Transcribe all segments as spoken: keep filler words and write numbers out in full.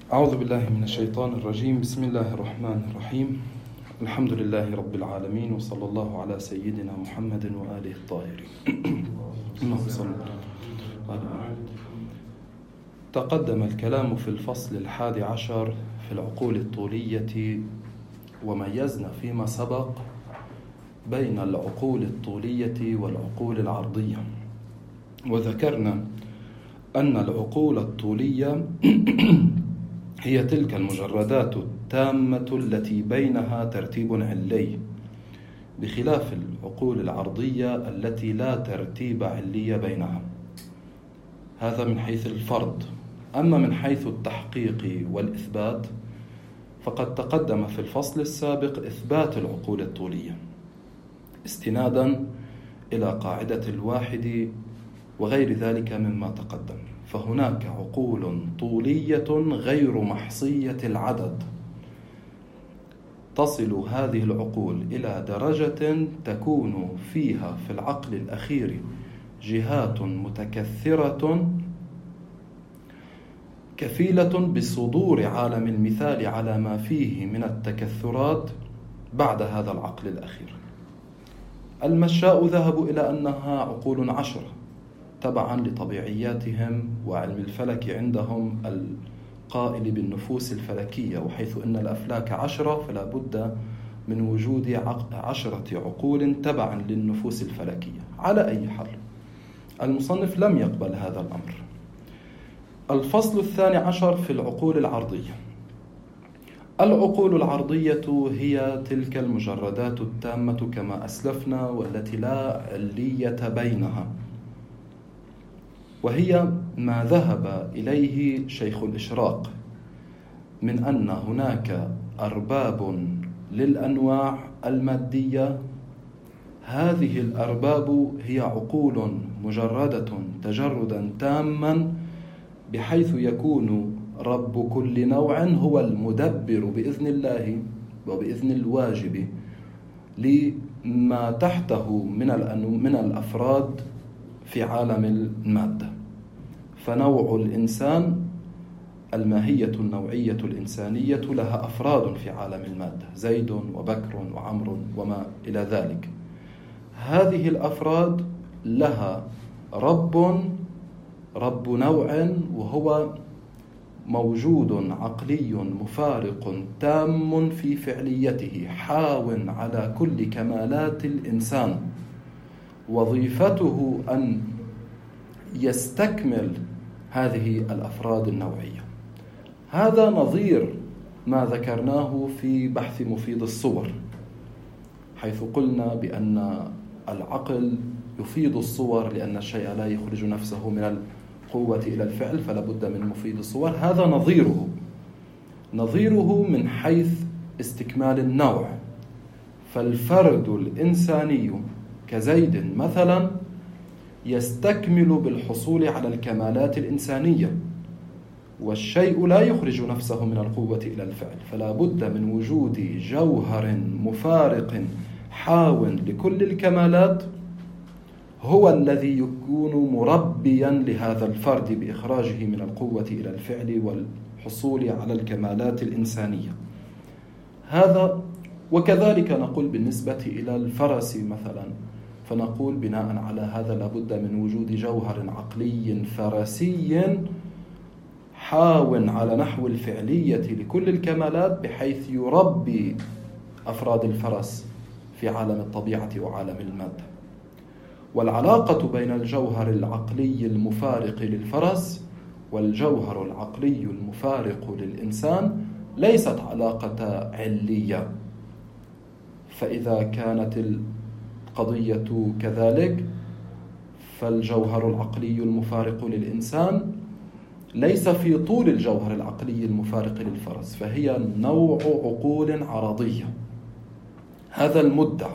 أعوذ بالله من الشيطان الرجيم. بسم الله الرحمن الرحيم. الحمد لله رب العالمين، وصلى الله على سيدنا محمد وآله الطاهرين. اللهم صل على محمد. تقدم الكلام في الفصل الحادي عشر في العقول الطولية، وميزنا فيما سبق بين العقول الطولية والعقول العرضية، وذكرنا أن العقول الطولية هي تلك المجردات التامة التي بينها ترتيب علي، بخلاف العقول العرضية التي لا ترتيب علي بينها. هذا من حيث الفرض. أما من حيث التحقيق والإثبات فقد تقدم في الفصل السابق إثبات العقول الطولية استنادا إلى قاعدة الواحد وغير ذلك مما تقدم. فهناك عقول طولية غير محصية العدد، تصل هذه العقول إلى درجة تكون فيها في العقل الأخير جهات متكثرة كفيلة بصدور عالم المثال على ما فيه من التكثرات بعد هذا العقل الأخير. المشاء ذهبوا إلى أنها عقول عشرة تبعا لطبيعياتهم وعلم الفلك عندهم القائل بالنفوس الفلكية، وحيث أن الأفلاك عشرة فلا بد من وجود عشرة عقول تبعا للنفوس الفلكية. على أي حال، المصنف لم يقبل هذا الأمر. الفصل الثاني عشر في العقول العرضية. العقول العرضية هي تلك المجردات التامة كما أسلفنا والتي لا علية بينها، وهي ما ذهب إليه شيخ الإشراق من أن هناك أرباب للأنواع المادية. هذه الأرباب هي عقول مجردة تجردا تاما، بحيث يكون رب كل نوع هو المدبر بإذن الله وبإذن الواجب لما تحته من من الأفراد في عالم المادة. فنوع الإنسان، الماهية النوعية الإنسانية، لها أفراد في عالم المادة، زيد وبكر وعمر وما إلى ذلك. هذه الأفراد لها رب رب نوع، وهو موجود عقلي مفارق تام في فعليته، حاو على كل كمالات الإنسان، وظيفته أن يستكمل هذه الأفراد النوعية. هذا نظير ما ذكرناه في بحث مفيد الصور، حيث قلنا بأن العقل يفيد الصور لأن الشيء لا يخرج نفسه من القوة إلى الفعل، فلا بد من مفيد الصور. هذا نظيره نظيره من حيث استكمال النوع. فالفرد الإنساني كزيد مثلا يستكمل بالحصول على الكمالات الإنسانية، والشيء لا يخرج نفسه من القوة إلى الفعل، فلا بد من وجود جوهر مفارق حاو لكل الكمالات هو الذي يكون مربيا لهذا الفرد بإخراجه من القوة إلى الفعل والحصول على الكمالات الإنسانية. هذا وكذلك نقول بالنسبة إلى الفرس مثلا، فنقول بناء على هذا لابد من وجود جوهر عقلي فرسي حاو على نحو الفعلية لكل الكمالات، بحيث يربي أفراد الفرس في عالم الطبيعة وعالم المادة. والعلاقة بين الجوهر العقلي المفارق للفرس والجوهر العقلي المفارق للإنسان ليست علاقة علية. فإذا كانت القضية كذلك، فالجوهر العقلي المفارق للإنسان ليس في طول الجوهر العقلي المفارق للفرس، فهي نوع عقول عرضية. هذا المدعى.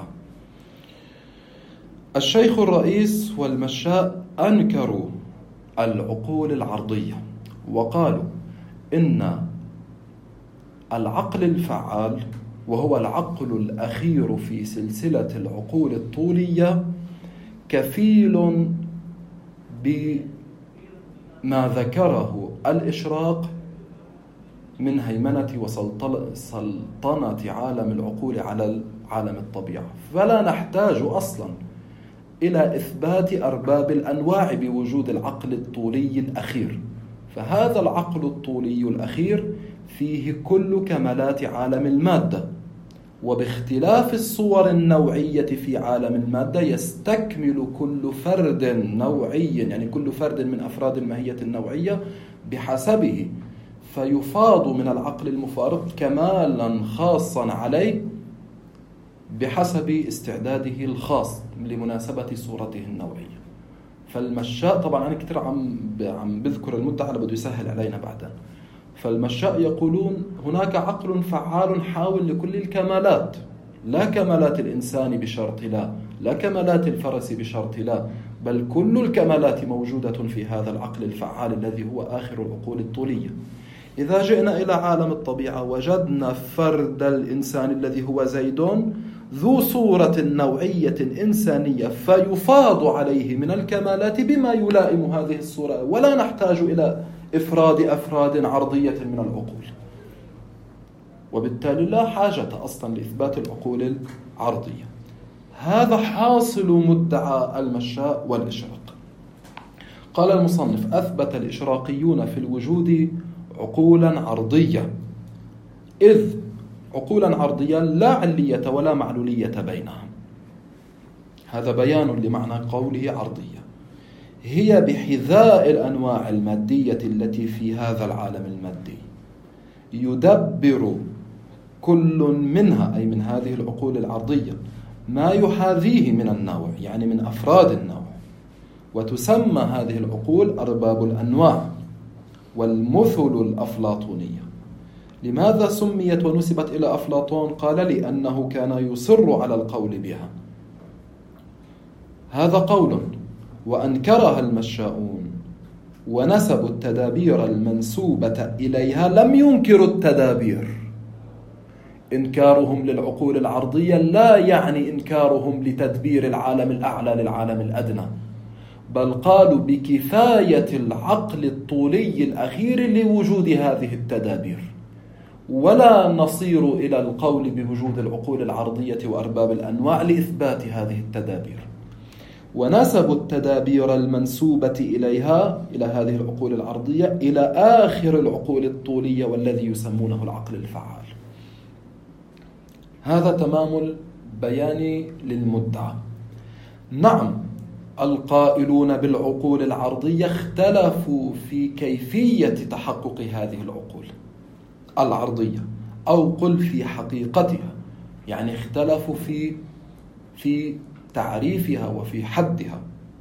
الشيخ الرئيس والمشاء أنكروا العقول العرضية وقالوا إن العقل الفعال، وهو العقل الأخير في سلسلة العقول الطولية، كفيل بما ذكره الإشراق من هيمنة وسلطنة عالم العقول على عالم الطبيعة، فلا نحتاج أصلا إلى إثبات أرباب الأنواع بوجود العقل الطولي الأخير. فهذا العقل الطولي الأخير فيه كل كمالات عالم المادة، وباختلاف الصور النوعية في عالم المادة يستكمل كل فرد نوعي، يعني كل فرد من أفراد الماهية النوعية بحسبه، فيفاض من العقل المفارق كمالا خاصا عليه بحسب استعداده الخاص لمناسبة صورته النوعية. فالمشاء طبعا أنا كتير عم عم بذكر المدعى اللي بده يسهل علينا بعدين. فالمشاء يقولون هناك عقل فعال حاول لكل الكمالات، لا كمالات الإنسان بشرط لا، لا كمالات الفرس بشرط لا، بل كل الكمالات موجودة في هذا العقل الفعال الذي هو آخر العقول الطولية. إذا جئنا إلى عالم الطبيعة وجدنا فرد الإنسان الذي هو زيدون ذو صورة نوعية إنسانية، فيفاض عليه من الكمالات بما يلائم هذه الصورة، ولا نحتاج إلى إفراد أفراد عرضية من العقول، وبالتالي لا حاجة أصلا لإثبات العقول العرضية. هذا حاصل مدعى المشاء والإشراق. قال المصنف: أثبت الإشراقيون في الوجود عقولا عرضية، إذ عقولا عرضية لا علية ولا معلولية بينها. هذا بيان لمعنى قوله عرضية، هي بحذاء الأنواع المادية التي في هذا العالم المادي، يدبر كل منها أي من هذه العقول العرضية ما يحاذيه من النوع، يعني من أفراد النوع، وتسمى هذه العقول أرباب الأنواع والمثل الأفلاطونية. لماذا سميت ونسبت إلى أفلاطون؟ قال: لأنه كان يصر على القول بها. هذا قول، وأنكرها المشاؤون ونسبوا التدابير المنسوبة إليها لم ينكروا التدابير. إنكارهم للعقول العرضية لا يعني إنكارهم لتدبير العالم الأعلى للعالم الأدنى، بل قالوا بكفاية العقل الطولي الأخير لوجود هذه التدابير، ولا نصير إلى القول بوجود العقول العرضية وأرباب الأنواع لإثبات هذه التدابير. ونسبوا التدابير المنسوبة إليها إلى هذه العقول العرضية إلى آخر العقول الطولية والذي يسمونه العقل الفعال. هذا تمام البيان للمدعى. نعم، القائلون بالعقول العرضية اختلفوا في كيفية تحقق هذه العقول العرضية، أو قل في حقيقتها، يعني اختلفوا في في تعريفها وفي حدها.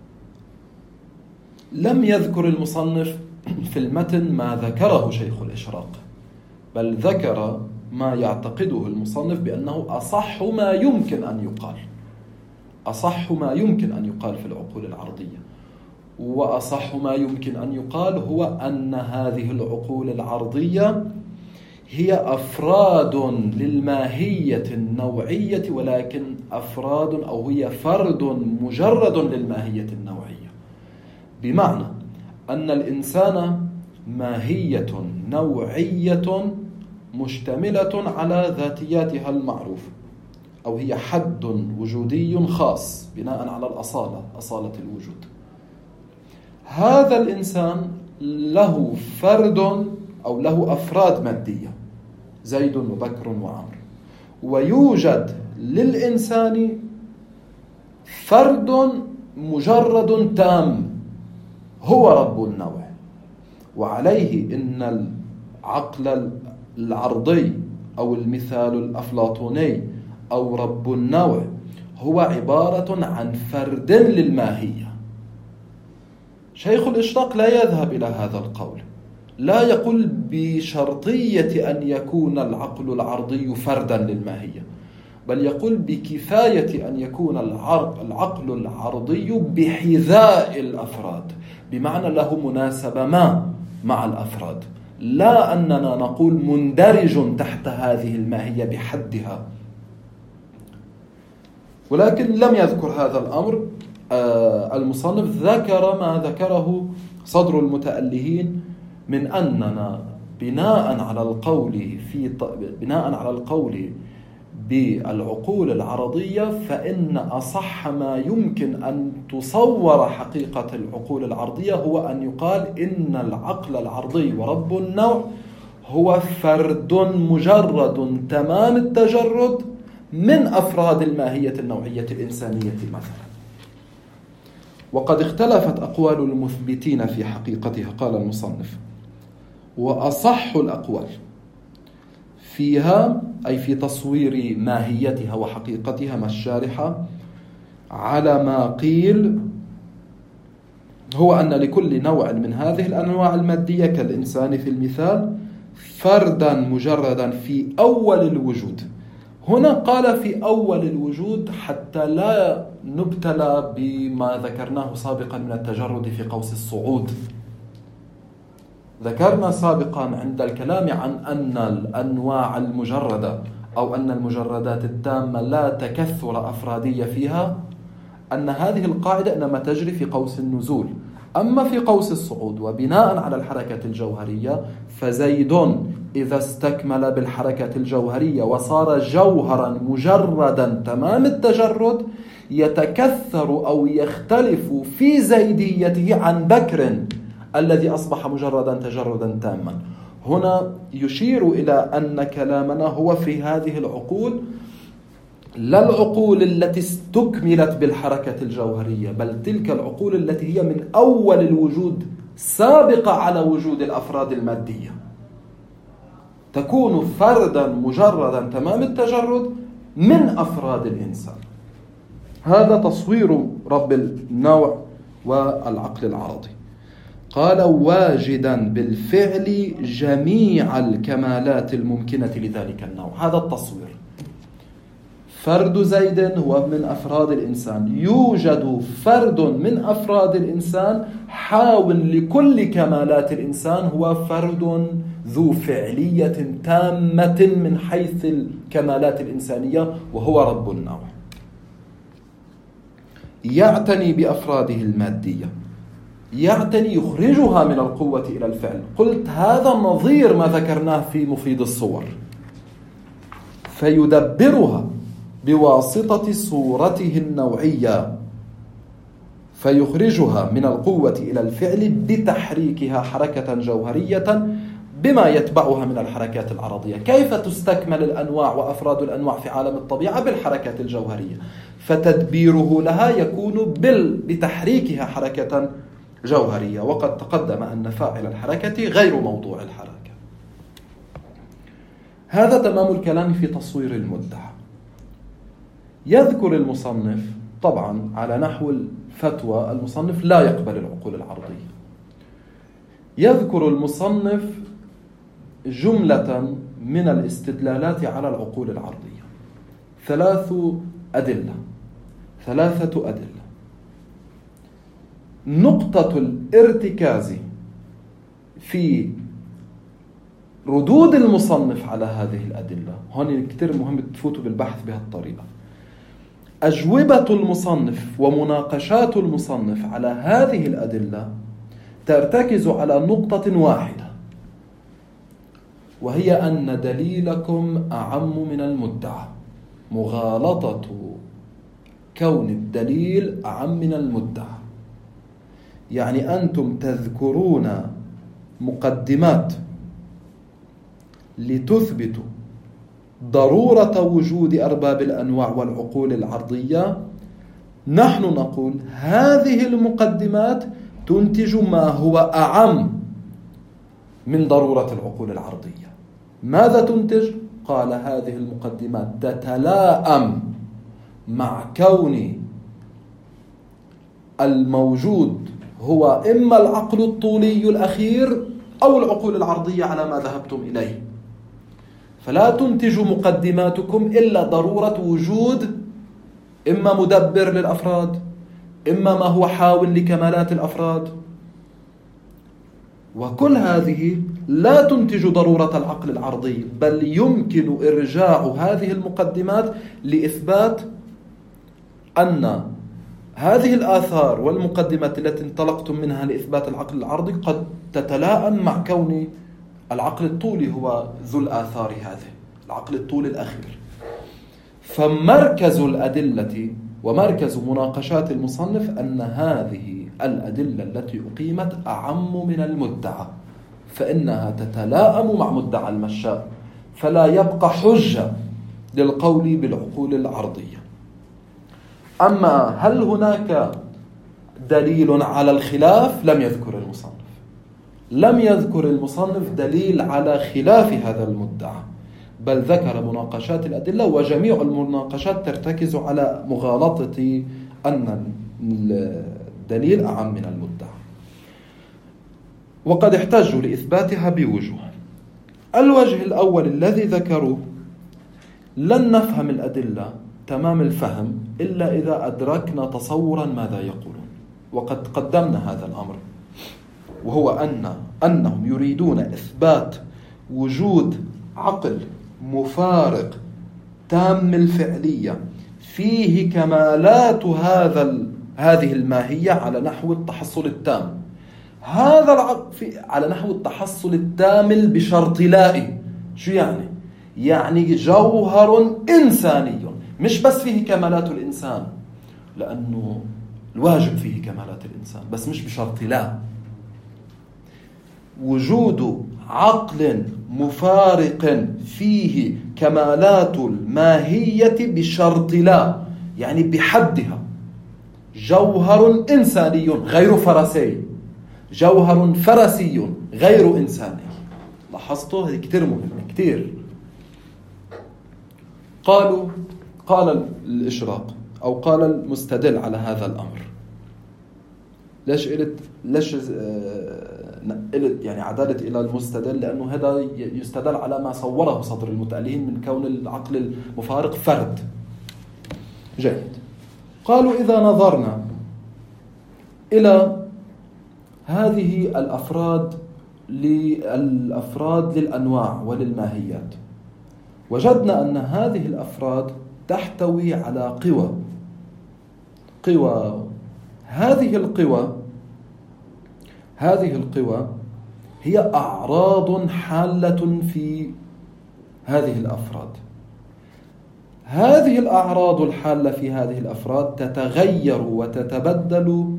لم يذكر المصنف في المتن ما ذكره شيخ الإشراق، بل ذكر ما يعتقده المصنف بأنه أصح ما يمكن أن يقال، أصح ما يمكن أن يقال في العقول العرضية. وأصح ما يمكن أن يقال هو أن هذه العقول العرضية هي أفراد للماهية النوعية، ولكن أفراد أو هي فرد مجرد للماهية النوعية، بمعنى أن الإنسان ماهية نوعية مشتملة على ذاتياتها المعروفة، أو هي حد وجودي خاص بناء على الأصالة، أصالة الوجود. هذا الإنسان له فرد أو له أفراد مادية، زيد وبكر وعمر، ويوجد للإنسان فرد مجرد تام هو رب النوع. وعليه إن العقل العرضي أو المثال الأفلاطوني أو رب النوع هو عبارة عن فرد للماهية. شيخ الإشراق لا يذهب إلى هذا القول، لا يقول بشرطية أن يكون العقل العرضي فردا للماهية، بل يقول بكفاية أن يكون العقل العرضي بحذاء الأفراد، بمعنى له مناسبة ما مع الأفراد، لا أننا نقول مندرج تحت هذه الماهية بحدها. ولكن لم يذكر هذا الأمر المصنف، ذكر ما ذكره صدر المتألهين من أننا بناء على القول في بناء على القول بالعقول العرضية، فإن أصح ما يمكن أن تصور حقيقة العقول العرضية هو أن يقال إن العقل العرضي ورب النوع هو فرد مجرد تمام التجرد من أفراد الماهية النوعية الإنسانية مثلا. وقد اختلفت أقوال المثبتين في حقيقتها. قال المصنف: وأصح الأقوال فيها، أي في تصوير ماهيتها وحقيقتها مع الشارحة، على ما قيل، هو أن لكل نوع من هذه الأنواع المادية كالإنسان في المثال فردا مجردا في أول الوجود. هنا قال في أول الوجود حتى لا نبتلى بما ذكرناه سابقا من التجرد في قوس الصعود. ذكرنا سابقا عند الكلام عن أن الأنواع المجردة أو أن المجردات التامة لا تكثر أفرادية فيها، أن هذه القاعدة إنما تجري في قوس النزول. أما في قوس الصعود وبناء على الحركة الجوهرية، فزيد إذا استكمل بالحركة الجوهرية وصار جوهرا مجردا تمام التجرد، يتكثر أو يختلف في زيديته عن بكر الذي أصبح مجردا تجردا تاما. هنا يشير إلى أن كلامنا هو في هذه العقول، لا العقول التي استكملت بالحركة الجوهرية، بل تلك العقول التي هي من أول الوجود سابقة على وجود الأفراد المادية، تكون فردا مجردا تمام التجرد من أفراد الإنسان. هذا تصوير رب النوع والعقل العرضي. قال: واجدا بالفعل جميع الكمالات الممكنة لذلك النوع. هذا التصوير، فرد زيد هو من أفراد الإنسان، يوجد فرد من أفراد الإنسان حاول لكل كمالات الإنسان، هو فرد ذو فعلية تامة من حيث الكمالات الإنسانية، وهو رب النوع. يعتني بأفراده المادية، يعتني يخرجها من القوة إلى الفعل. قلت هذا نظير ما ذكرناه في مفيد الصور. فيدبرها بواسطة صورته النوعية، فيخرجها من القوة إلى الفعل بتحريكها حركة جوهرية بما يتبعها من الحركات العرضية. كيف تستكمل الأنواع وأفراد الأنواع في عالم الطبيعة؟ بالحركات الجوهرية. فتدبيره لها يكون بتحريكها حركة جوهرية، وقد تقدم أن فاعل الحركة غير موضوع الحركة. هذا تمام الكلام في تصوير المدعى. يذكر المصنف طبعا على نحو الفتوى، المصنف لا يقبل العقول العرضية. يذكر المصنف جملة من الاستدلالات على العقول العرضية، ثلاث أدلة ثلاثة أدلة. نقطة الارتكاز في ردود المصنف على هذه الأدلة، هون كتير مهم تفوتوا بالبحث بهالطريقة. أجوبة المصنف ومناقشات المصنف على هذه الأدلة ترتكز على نقطة واحدة، وهي أن دليلكم أعم من المدعى. مغالطة كون الدليل أعم من المدعى، يعني أنتم تذكرون مقدمات لتثبتوا ضرورة وجود أرباب الأنواع والعقول العرضية. نحن نقول هذه المقدمات تنتج ما هو أعم من ضرورة العقول العرضية. ماذا تنتج؟ قال هذه المقدمات تتلائم مع كون الموجود هو إما العقل الطولي الأخير أو العقول العرضية على ما ذهبتم إليه. فلا تنتج مقدماتكم إلا ضرورة وجود إما مدبر للأفراد، إما ما هو حاول لكمالات الأفراد، وكل هذه لا تنتج ضرورة العقل العرضي، بل يمكن إرجاع هذه المقدمات لإثبات أن هذه الآثار والمقدمات التي انطلقتم منها لإثبات العقل العرضي قد تتلائم مع كون العقل الطولي هو ذو الآثار هذه، العقل الطولي الأخير. فمركز الأدلة ومركز مناقشات المصنف أن هذه الأدلة التي أقيمت أعم من المدعى، فإنها تتلائم مع مدعى المشاء، فلا يبقى حجة للقول بالعقول العرضية. أما هل هناك دليل على الخلاف؟ لم يذكر المصنف لم يذكر المصنف دليل على خلاف هذا المدعى، بل ذكر مناقشات الأدلة، وجميع المناقشات ترتكز على مغالطة أن الدليل أعم من المدعى، وقد احتجوا لإثباتها بوجوه. الوجه الأول الذي ذكروه: لن نفهم الأدلة تمام الفهم إلا إذا أدركنا تصورا ماذا يقولون، وقد قدمنا هذا الأمر، وهو أن أنهم يريدون إثبات وجود عقل مفارق تام الفعلية فيه كمالات هذا هذه الماهية على نحو التحصل التام. هذا العقل في على نحو التحصل التام بشرط لائي. شو يعني؟ يعني جوهر إنساني، مش بس فيه كمالات الإنسان، لأنه الواجب فيه كمالات الإنسان، بس مش بشرط لا. وجود عقل مفارق فيه كمالات الماهية بشرط لا، يعني بحدها، جوهر إنساني غير فرسي، جوهر فرسي غير إنساني. لاحظتوا؟ هذه كتير مهمة كتير. قالوا قال الإشراق أو قال المستدل على هذا الأمر. ليش قلت ليش قلت يعني عدالة إلى المستدل؟ لأنه هذا يستدل على ما صوره صدر المتألهين من كون العقل المفارق فرد. جيد. قالوا إذا نظرنا إلى هذه الأفراد للأفراد للأنواع وللماهيات، وجدنا أن هذه الأفراد تحتوي على قوى قوى هذه القوى هذه القوى هي أعراض حالة في هذه الأفراد. هذه الأعراض الحالة في هذه الأفراد تتغير وتتبدل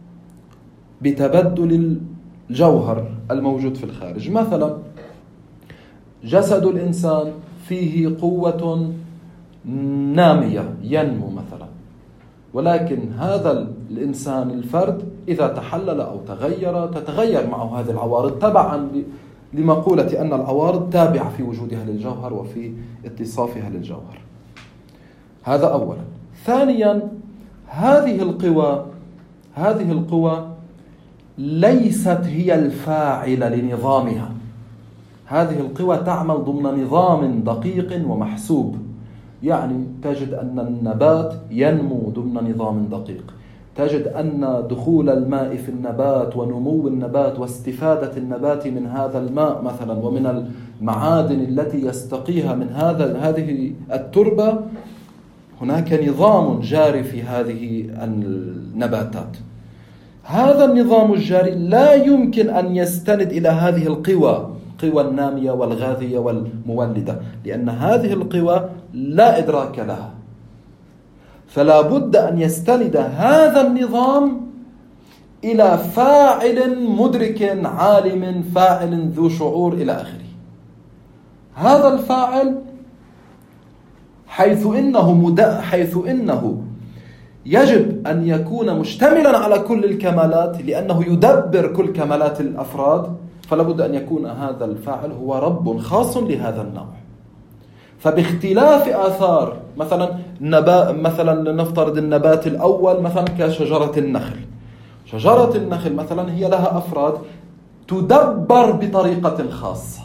بتبدل الجوهر الموجود في الخارج. مثلا جسد الإنسان فيه قوة نامية ينمو مثلا، ولكن هذا الإنسان الفرد إذا تحلل أو تغير تتغير معه هذه العوارض تبعا لمقولة أن العوارض تابعة في وجودها للجوهر وفي اتصافها للجوهر. هذا أولا. ثانيا، هذه القوى هذه القوى ليست هي الفاعلة لنظامها. هذه القوى تعمل ضمن نظام دقيق ومحسوب. يعني تجد أن النبات ينمو ضمن نظام دقيق، تجد أن دخول الماء في النبات ونمو النبات واستفادة النبات من هذا الماء مثلا ومن المعادن التي يستقيها من هذا هذه التربة، هناك نظام جاري في هذه النباتات. هذا النظام الجاري لا يمكن أن يستند إلى هذه القوى، قوى النامية والغاذية والمولدة، لأن هذه القوى لا إدراك لها، فلا بد أن يستند هذا النظام إلى فاعل مدرك عالم فاعل ذو شعور إلى آخره. هذا الفاعل حيث إنه مد... حيث إنه يجب أن يكون مشتملا على كل الكمالات، لأنه يدبر كل كمالات الأفراد، فلا بد أن يكون هذا الفاعل هو رب خاص لهذا النوع. فباختلاف آثار مثلا نبات، مثلا نفترض النبات الأول مثلا كشجرة النخل. شجرة النخل مثلا هي لها أفراد تدبر بطريقة خاصة،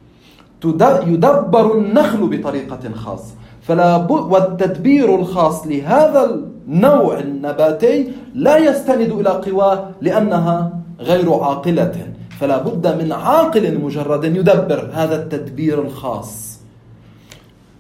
يدبر النخل بطريقة خاصة، فلا بد، والتدبير الخاص لهذا النوع النباتي لا يستند إلى قواه لأنها غير عاقلة، فلا بد من عاقل مجرد يدبر هذا التدبير الخاص.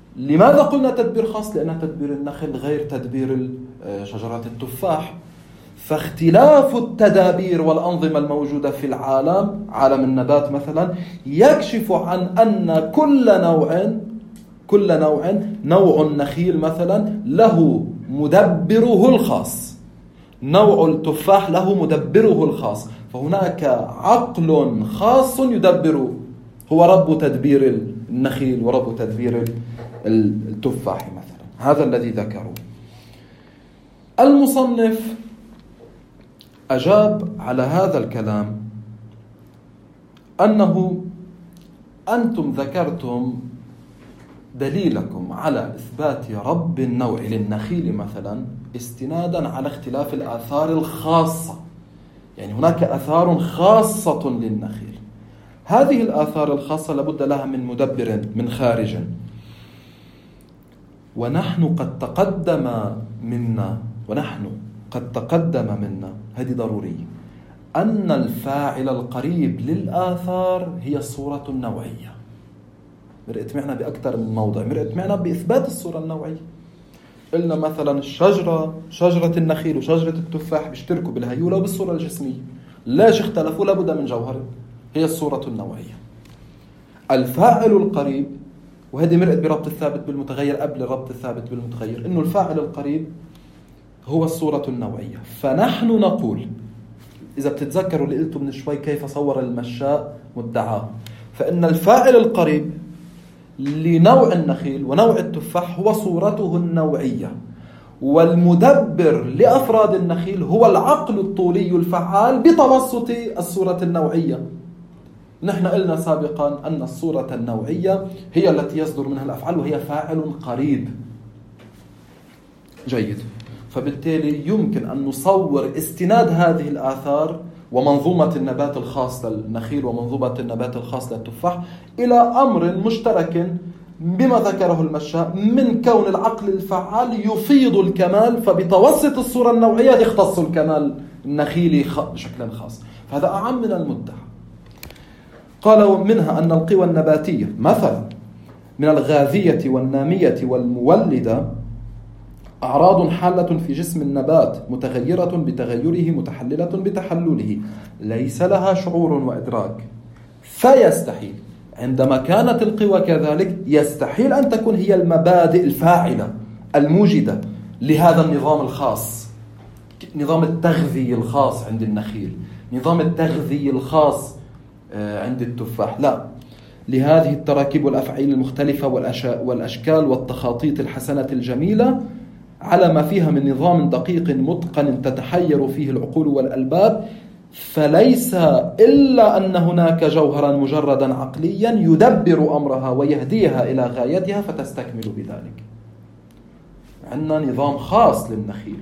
لماذا قلنا تدبير خاص؟ لأن تدبير النخل غير تدبير شجرة التفاح. فاختلاف التدابير والأنظمة الموجودة في العالم، عالم النبات مثلا، يكشف عن أن كل نوع كل نوع نوع النخيل مثلا له مدبره الخاص، نوع التفاح له مدبره الخاص، فهناك عقل خاص يدبر، هو رب تدبير النخيل ورب تدبير التفاح مثلا. هذا الذي ذكره المصنف. أجاب على هذا الكلام أنه أنتم ذكرتم دليلكم على إثبات رب النوع للنخيل مثلا استنادا على اختلاف الآثار الخاصة، يعني هناك آثار خاصة للنخيل، هذه الآثار الخاصة لابد لها من مدبر من خارج، ونحن قد تقدم منا ونحن قد تقدم منا هذه ضرورية أن الفاعل القريب للآثار هي الصورة النوعية. مرقت معنا بأكثر من موضع، مرقت معنا بإثبات الصورة النوعية. قلنا مثلا الشجرة شجرة النخيل وشجرة التفاح بيشتركوا بالهيولة وبالصورة الجسمية، ليش اختلفوا؟ لابد من جوهر، هي الصورة النوعية. الفاعل القريب، وهذه مرقت بربط الثابت بالمتغير قبل الربط الثابت بالمتغير، إنه الفاعل القريب هو الصورة النوعية. فنحن نقول، إذا بتتذكروا اللي قلته من شوي كيف صور المشاء مدعاه، فإن الفاعل القريب لنوع النخيل ونوع التفاح هو صورته النوعية، والمدبر لأفراد النخيل هو العقل الطولي الفعال بتوسط الصورة النوعية. نحن قلنا سابقا أن الصورة النوعية هي التي يصدر منها الأفعال وهي فاعل قريب. جيد. فبالتالي يمكن أن نصور استناد هذه الآثار ومنظومة النبات الخاص للنخيل ومنظومة النبات الخاص للتفاح إلى أمر مشترك بما ذكره المشاء من كون العقل الفعال يفيض الكمال، فبتوسط الصورة النوعية يختص الكمال النخيلي بشكل خاص. فهذا أعم من المدعى. قالوا منها أن القوى النباتية مثلا من الغاذية والنامية والمولدة أعراض حالة في جسم النبات متغيرة بتغيره متحللة بتحلله، ليس لها شعور وإدراك، فيستحيل عندما كانت القوى كذلك يستحيل أن تكون هي المبادئ الفاعلة الموجدة لهذا النظام الخاص، نظام التغذية الخاص عند النخيل، نظام التغذية الخاص عند التفاح. لا، لهذه التراكيب والأفعال المختلفة والأشكال والتخاطيط الحسنة الجميلة على ما فيها من نظام دقيق متقن تتحير فيه العقول والألباب، فليس إلا أن هناك جوهرا مجردا عقليا يدبر أمرها ويهديها إلى غايتها فتستكمل بذلك. عندنا نظام خاص للنخيل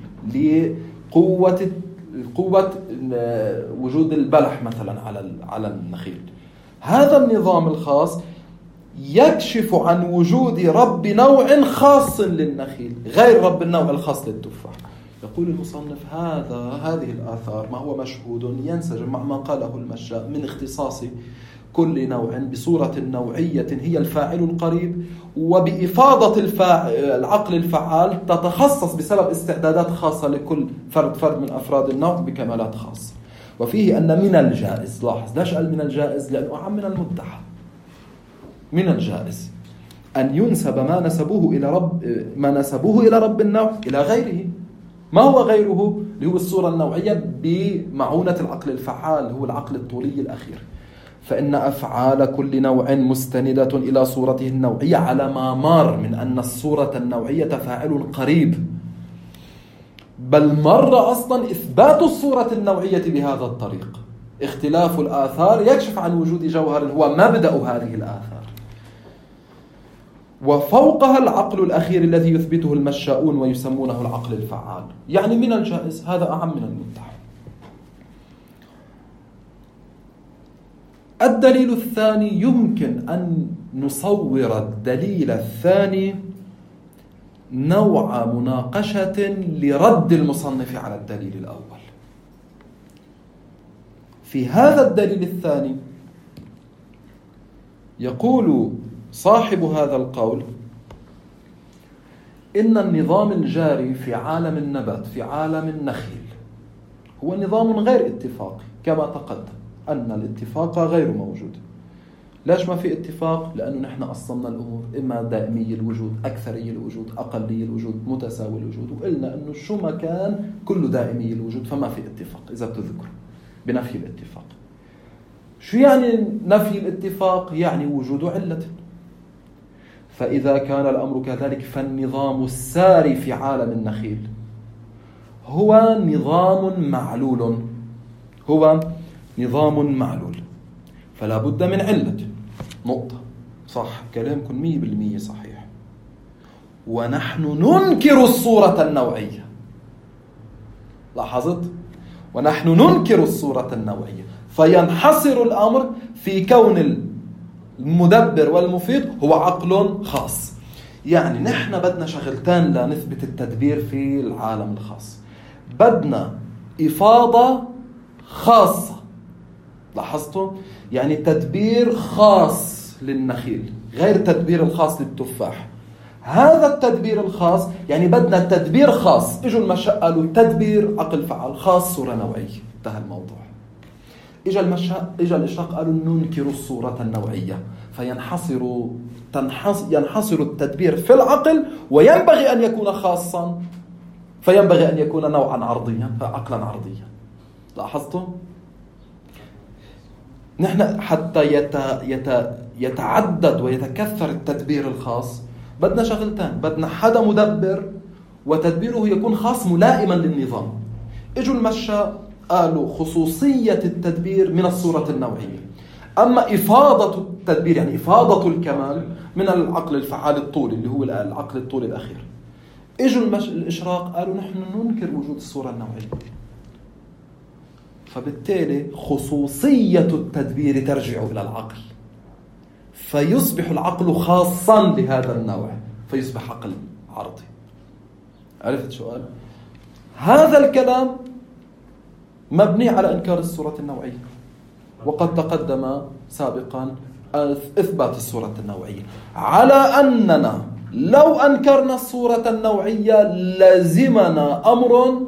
لقوة قوة وجود البلح مثلا على على النخيل. هذا النظام الخاص يكشف عن وجود رب نوع خاص للنخيل غير رب النوع الخاص للتفاح. يقول المصنف هذا هذه الآثار ما هو مشهود ينسجم مع ما قاله المشاء من اختصاص كل نوع بصورة نوعية هي الفاعل القريب، وبإفاضة الفاعل العقل الفعال تتخصص بسبب استعدادات خاصة لكل فرد فرد من أفراد النوع بكمالات خاصة. وفيه أن من الجائز، لاحظ ليش قال من الجائز؟ لأنه أعم من المدعى. من الجائز أن ينسب ما نسبوه إلى رب ما نسبوه إلى رب النوع إلى غيره. ما هو غيره؟ اللي هو الصورة النوعية بمعونة العقل الفعال، هو العقل الطولي الأخير. فإن أفعال كل نوع مستندة إلى صورته النوعية على ما مر من أن الصورة النوعية فاعل قريب، بل مر أصلا إثبات الصورة النوعية بهذا الطريق. اختلاف الآثار يكشف عن وجود جوهر هو مبدأ هذه الآثار، وفوقها العقل الأخير الذي يثبته المشاؤون ويسمونه العقل الفعال. يعني من الجائز، هذا أعم من المدعى. الدليل الثاني يمكن أن نصور الدليل الثاني نوع مناقشة لرد المصنف على الدليل الأول. في هذا الدليل الثاني يقول صاحب هذا القول إن النظام الجاري في عالم النبات في عالم النخيل هو نظام غير اتفاقي كما تقدم أن الاتفاق غير موجود. ليش ما في اتفاق؟ لأنه نحن قسمنا الأمور إما دائمي الوجود، أكثري الوجود، أقلي الوجود، متساوي الوجود، وقلنا أنه شو ما كان كله دائمي الوجود فما في اتفاق. إذا بتذكروا بنفي الاتفاق، شو يعني نفي الاتفاق؟ يعني وجود علة. فإذا كان الأمر كذلك فالنظام الساري في عالم النخيل هو نظام معلول، هو نظام معلول، فلا بد من علة. نقطة. صح، كلامكم مية بالمية صحيح. ونحن ننكر الصورة النوعية. لاحظت؟ ونحن ننكر الصورة النوعية، فينحصر الأمر في كون المدبر والمفيد هو عقل خاص. يعني نحن بدنا شغلتان لنثبت التدبير في العالم الخاص. بدنا إفاضة خاصة، لاحظتوا؟ يعني تدبير خاص للنخيل غير تدبير الخاص للتفاح. هذا التدبير الخاص يعني بدنا تدبير خاص. اجوا المشاء قالوا تدبير عقل فعل خاص صورة نوعية، انتهى الموضوع. اجا المشاء اجا الاشراق قالوا ننكر الصورة النوعية، فينحصر تنحصر ينحصر التدبير في العقل، وينبغي ان يكون خاصا، فينبغي ان يكون نوعا عرضيا، عقلا عرضيا. لاحظتوا؟ نحن حتى يت... يت... يتعدد ويتكثر التدبير الخاص بدنا شغلتان، بدنا حدا مدبر وتدبيره يكون خاص ملائما للنظام. اجوا المشاء قالوا خصوصية التدبير من الصورة النوعية، أما إفاضة التدبير يعني إفاضة الكمال من العقل الفعال الطولي اللي هو العقل الطولي الأخير. اجوا المش... الإشراق قالوا نحن ننكر وجود الصورة النوعية، فبالتالي خصوصية التدبير ترجع إلى العقل، فيصبح العقل خاصا لهذا النوع، فيصبح عقل عرضي. عرفت سؤال؟ هذا الكلام مبني على إنكار الصورة النوعية، وقد تقدم سابقا إثبات الصورة النوعية، على أننا لو أنكرنا الصورة النوعية لازمنا أمر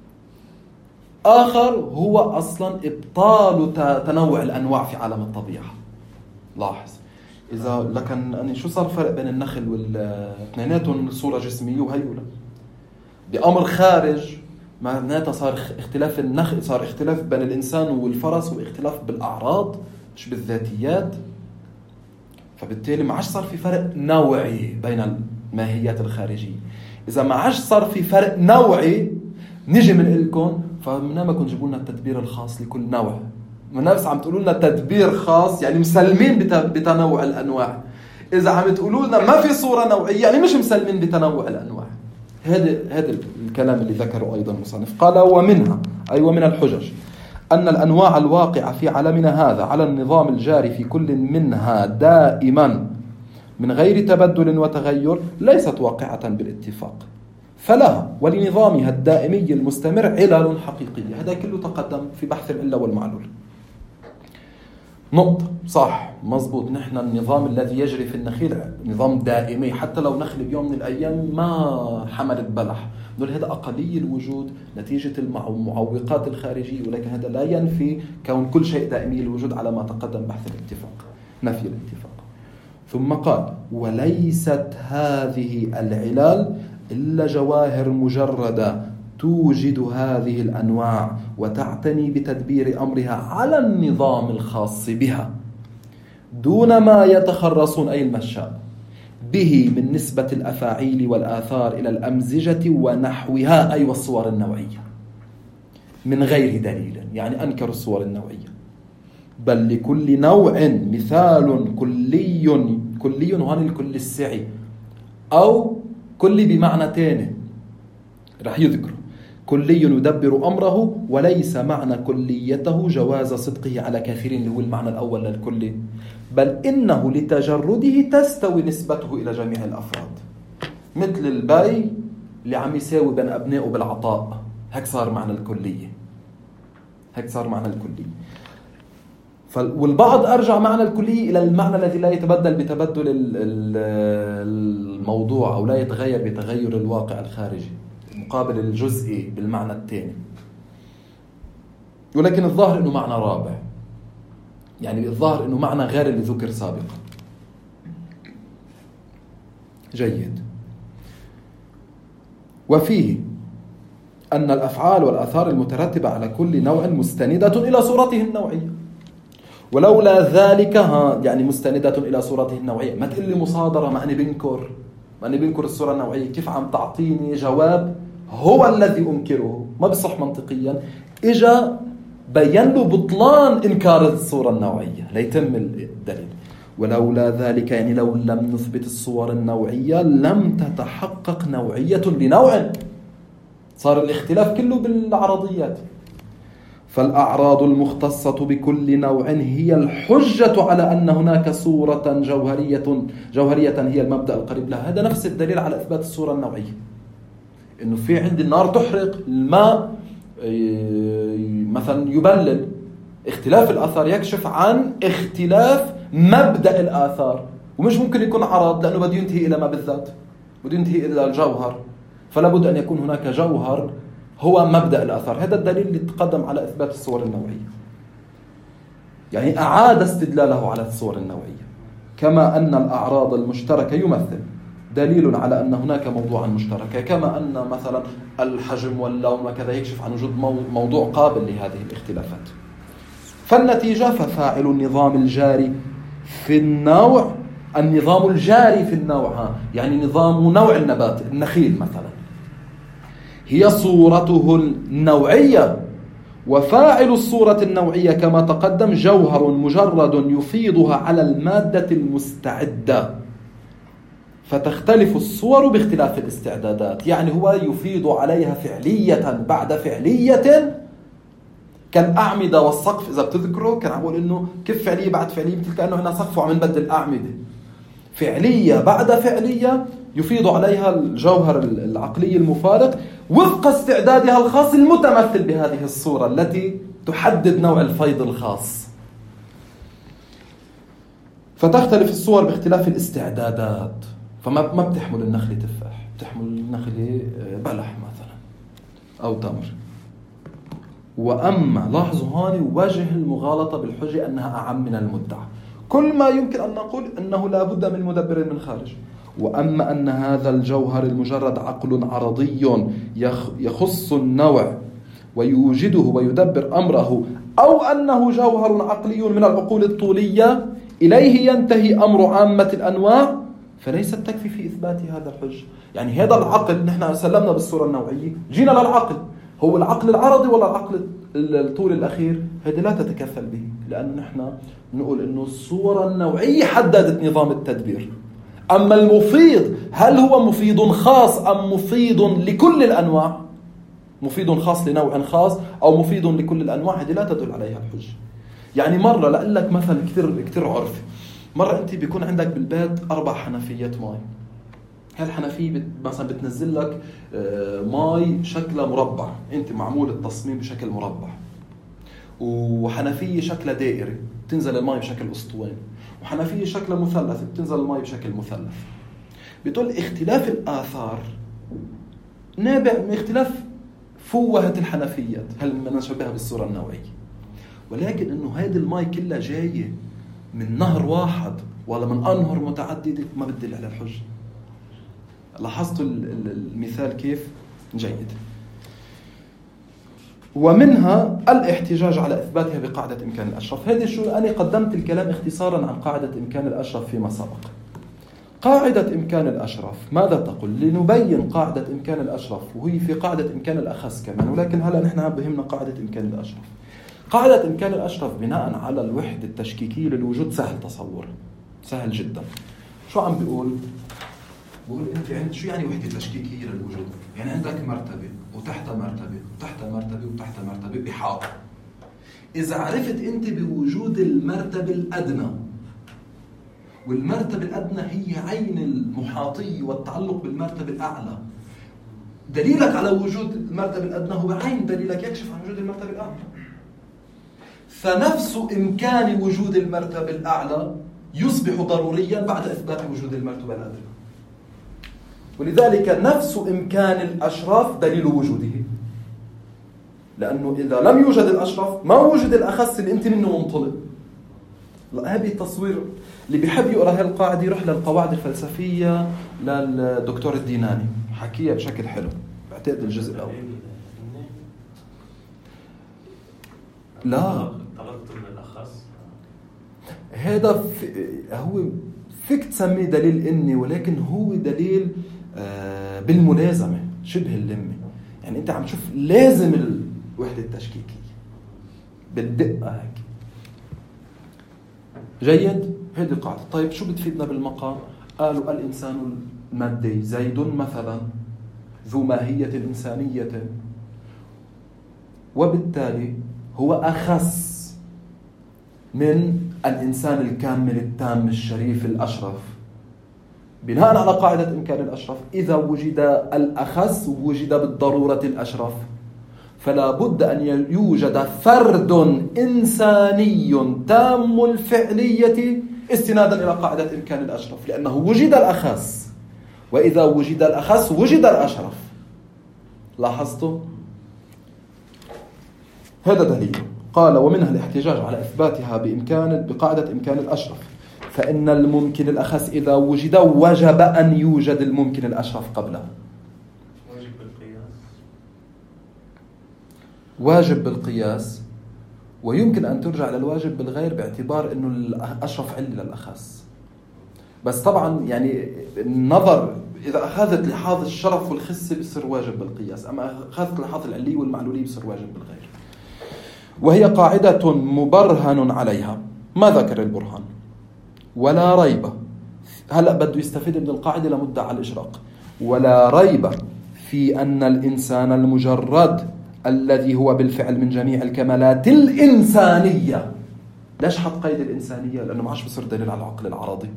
آخر هو أصلا إبطال تنوع الأنواع في عالم الطبيعة. لاحظ، إذا لكن أني شو صار فرق بين النخل والاثنيناتهم صورة جسمية وهيولا بأمر خارج، معناتها صار اختلاف النخل، صار اختلاف بين الإنسان والفرس واختلاف بالأعراض مش بالذاتيات. فبالتالي ما عادش صار في فرق نوعي بين الماهيات الخارجية. إذا ما عادش صار في فرق نوعي نيجي من لكم فمنا ما كنت جيبوا لنا التدبير الخاص لكل نوع. من نفس عم تقولوا لنا تدبير خاص يعني مسلمين بتنوع الأنواع. إذا عم تقولوا لنا ما في صورة نوعية يعني مش مسلمين بتنوع الأنواع. هذا هذا الكلام اللي ذكره أيضا المصنف. قال ومنها أي ومن الحجج أن الأنواع الواقعة في عالمنا هذا على النظام الجاري في كل منها دائما من غير تبدل وتغير ليست واقعة بالاتفاق، فلها ولنظامها الدائمي المستمر علل حقيقية. هذا كله تقدم في بحث العلة والمعلول. نقطة. صح، مزبوط. نحن النظام الذي يجري في النخيل نظام دائمي، حتى لو نخل بيوم من الأيام ما حملت بلح نقول هذا أقلي الوجود نتيجة المعوقات الخارجية، ولكن هذا لا ينفي كون كل شيء دائمي الوجود على ما تقدم بحث الاتفاق، نفي الاتفاق. ثم قال وليست هذه العلال إلا جواهر مجردة توجد هذه الأنواع وتعتني بتدبير أمرها على النظام الخاص بها دون ما يتخرصون أي المشاء به من نسبة الأفاعيل والآثار إلى الأمزجة ونحوها أي والصور النوعية من غير دليل. يعني أنكر الصور النوعية، بل لكل نوع مثال كلي كلي وهذا الكل السعي أو كل بمعنى تاني رح يذكر كلي يدبر أمره، وليس معنى كليته جواز صدقه على كثيرين اللي هو المعنى الأول للكلي، بل إنه لتجرده تستوي نسبته إلى جميع الأفراد، مثل الباي اللي عم يساوي بين أبنائه بالعطاء، هيك صار معنى الكلية، هيك صار معنى الكلية. والبعض أرجع معنى الكلية إلى المعنى الذي لا يتبدل بتبدل الموضوع أو لا يتغير بتغير الواقع الخارجي، مقابل الجزئي بالمعنى الثاني. ولكن الظاهر أنه معنى رابع، يعني الظاهر أنه معنى غير اللي ذكر سابقا. جيد. وفيه أن الأفعال والآثار المترتبة على كل نوع مستندة إلى صورته النوعية، ولولا ذلك ها يعني مستندة إلى صورته النوعية. ما تقول لي مصادرة، ما أنا بنكر ما أنا بنكر الصورة النوعية، كيف عم تعطيني جواب هو الذي أنكره؟ ما بصح منطقيا. إجا بيّن له بطلان إنكار الصورة النوعية ليتم الدليل. ولولا ذلك يعني لو لم نثبت الصور النوعية لم تتحقق نوعية لنوع، صار الاختلاف كله بالعرضيات. فالأعراض المختصة بكل نوع هي الحجة على أن هناك صورة جوهرية جوهرية هي المبدأ القريب لها. هذا نفس الدليل على إثبات الصورة النوعية، إنه في عند النار تحرق، الماء مثلا يبلل. اختلاف الآثار يكشف عن اختلاف مبدأ الآثار، ومش ممكن يكون عرض لأنه بده ينتهي إلى ما بالذات، بده ينتهي إلى الجوهر، فلا بد أن يكون هناك جوهر هو مبدأ الآثار. هذا الدليل اللي تقدم على إثبات الصور النوعية، يعني أعاد استدلاله على الصور النوعية. كما أن الأعراض المشتركة يمثل دليل على أن هناك موضوعا مشتركا، كما أن مثلا الحجم واللون وكذا يكشف عن وجود موضوع قابل لهذه الاختلافات. فالنتيجة ففاعل النظام الجاري في النوع، النظام الجاري في النوع يعني نظام نوع النبات النخيل مثلا، هي صورته النوعية. وفاعل الصورة النوعية كما تقدم جوهر مجرد يفيضها على المادة المستعدة، فتختلف الصور باختلاف الاستعدادات. يعني هو يفيض عليها فعلية بعد فعلية، كالأعمدة والسقف. إذا بتذكروا كان عم بقول إنه كيف فعلية بعد فعلية، مثل كأنه هنا سقف وعم نبدل أعمدة. فعلية بعد فعلية يفيض عليها الجوهر العقلي المفارق وفق استعدادها الخاص المتمثل بهذه الصورة التي تحدد نوع الفيض الخاص. فتختلف الصور باختلاف الاستعدادات. فما ما بتحمل النخلة تفاح، بتحمل النخلة بلح مثلا أو تمر. وأما لاحظوا هون وجه المغالطة بالحجة أنها أعم من المدعى. كل ما يمكن أن نقول أنه لا بد من مدبر من خارج. وأما أن هذا الجوهر المجرد عقل عرضي يخص النوع ويوجده ويدبر أمره، أو أنه جوهر عقلي من العقول الطولية إليه ينتهي أمر عامة الأنواع، فليست تكفي في إثبات هذا الحج. يعني هذا العقل نحن سلمنا بالصورة النوعية، جينا للعقل، هو العقل العرضي ولا العقل الطول الأخير؟ هذه لا تتكفل به، لأن نحن نقول إنه الصورة النوعية حددت نظام التدبير. أما المفيض هل هو مفيض خاص أم مفيض لكل الأنواع؟ مفيض خاص لنوع خاص أو مفيض لكل الأنواع، هذه لا تدل عليها الحج. يعني مرة لأقول لك مثل كتير كتير عرفي، مرة أنت بيكون عندك بالبيت أربع حنفيات ماء. هالحنفية بت... مثلا بتنزل لك ماء شكله مربع، أنت معمول التصميم بشكل مربع. وحنفية شكله دائري بتنزل الماء بشكل أسطواني، وحنفية شكله مثلث بتنزل الماء بشكل مثلث. بتقول اختلاف الآثار نابع من اختلاف فوهة الحنفيات، هل بدنا نشبهها بالصورة النوعية، ولكن إنه هذه الماء كلها جاية من نهر واحد ولا من أنهر متعددة ما بتدل على الحج. لاحظتوا المثال كيف؟ جيد. ومنها الاحتجاج على إثباتها بقاعدة إمكان الأشرف. هذه شو أنا قدمت الكلام اختصارا عن قاعدة إمكان الأشرف فيما سبق. قاعدة إمكان الأشرف ماذا تقول؟ لنبين قاعدة إمكان الأشرف، وهي في قاعدة إمكان الأخص كمان، ولكن هلا نحن بهمنا قاعدة إمكان الأشرف. قاعدة إمكان الأشرف بناء على الوحدة التشكيكية للوجود سهل تصور، سهل جدا. شو عم بيقول؟ بقول أنت عند شو يعني وحدة تشكيكية للوجود؟ يعني عندك مرتبة وتحت مرتبة وتحت مرتبة وتحت مرتبة بحاطة. إذا عرفت أنت بوجود المرتبة الأدنى، والمرتبة الأدنى هي عين المحاطية والتعلق بالمرتبة الأعلى، دليلك على وجود المرتبة الأدنى هو عين دليلك يكشف عن وجود المرتبة الأعلى. فنفس إمكان وجود المرتبة الأعلى يصبح ضروريا بعد إثبات وجود المرتبة الأدنى. ولذلك نفس إمكان الأشراف دليل وجوده. لأنه إذا لم يوجد الأشرف ما وجد الأخص اللي أنت منه منطلق. لا، هذه التصوير اللي بيحب يقرأ هاي القاعدة يروح للقواعد الفلسفية للدكتور الديناني، حكيها بشكل حلو، بعتقد الجزء الأول. لا، طلبت من الأخص هذا هو فيك تسميه دليل إني، ولكن هو دليل بالملازمة شبه اللمة. يعني أنت عم تشوف لازم الوحدة التشكيكية بالدقة هيك. جيد، هذه قاعدة. طيب شو بتفيدنا بالمقام؟ قالوا الإنسان المادي زيد مثلا ذو ماهية إنسانية، وبالتالي هو أخص من الإنسان الكامل التام الشريف الأشرف. بناء على قاعدة إمكان الأشرف، إذا وجد الأخص وجد بالضرورة الأشرف، فلا بد أن يوجد فرد إنساني تام الفعلية استنادا إلى قاعدة إمكان الأشرف، لأنه وجد الأخص، وإذا وجد الأخص وجد الأشرف. لاحظتوا؟ هذا دليل. قال ومنها الاحتجاج على إثباتها بإمكان بقاعدة إمكان الأشرف، فإن الممكن الأخص إذا وجد وجب أن يوجد الممكن الأشرف قبله. واجب بالقياس. واجب بالقياس، ويمكن أن ترجع للواجب بالغير باعتبار أنه الأشرف علة للأخص. بس طبعا يعني النظر إذا أخذت لحاظ الشرف والخص بيصير واجب بالقياس، أما أخذت لحاظ العلي والمعلولي بيصير واجب بالغير. وهي قاعدة مبرهن عليها. ما ذكر البرهان؟ ولا ريب. هلأ بده يستفيد من القاعدة لمدة على الإشراق. ولا ريب في أن الإنسان المجرد الذي هو بالفعل من جميع الكمالات الإنسانية. ليش حط قيد الإنسانية؟ لأنه ما عادش بصير دليل على العقل العرضي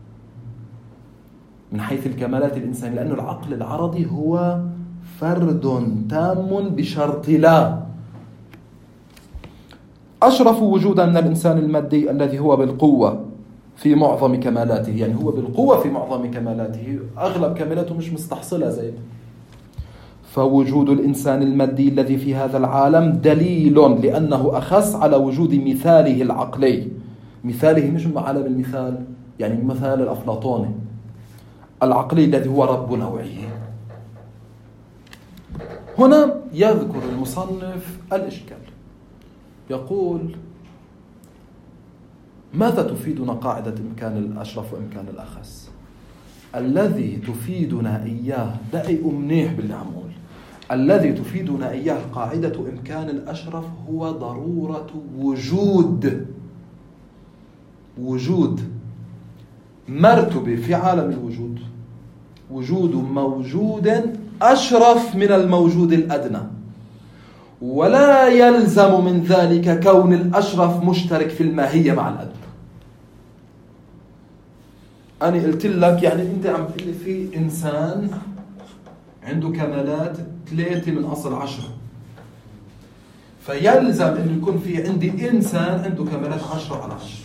من حيث الكمالات الإنسانية، لأنه العقل العرضي هو فرد تام بشرط لا. أشرف وجودا من الإنسان المادي الذي هو بالقوة في معظم كمالاته، يعني هو بالقوة في معظم كمالاته، أغلب كمالاته مش مستحصلة زي. فوجود الإنسان المادي الذي في هذا العالم دليل لأنه أخص على وجود مثاله العقلي. مثاله مش عالم المثال، يعني مثال الأفلاطوني العقلي الذي هو رب نوعه. هنا يذكر المصنف الإشكال، يقول ماذا تفيدنا قاعدة إمكان الأشرف وإمكان الأخص؟ الذي تفيدنا إياه دقيق منيح باللي عم أقول. الذي تفيدنا إياه قاعدة إمكان الأشرف هو ضرورة وجود وجود مرتبة في عالم الوجود، وجود موجود أشرف من الموجود الأدنى، ولا يلزم من ذلك كون الأشرف مشترك في الماهية مع الأدنى. أنا قلت لك يعني أنت عم تقول لي في إنسان عنده كمالات ثلاثة من أصل عشرة، فيلزم أن يكون في عندي إنسان عنده كمالات عشرة على عشرة.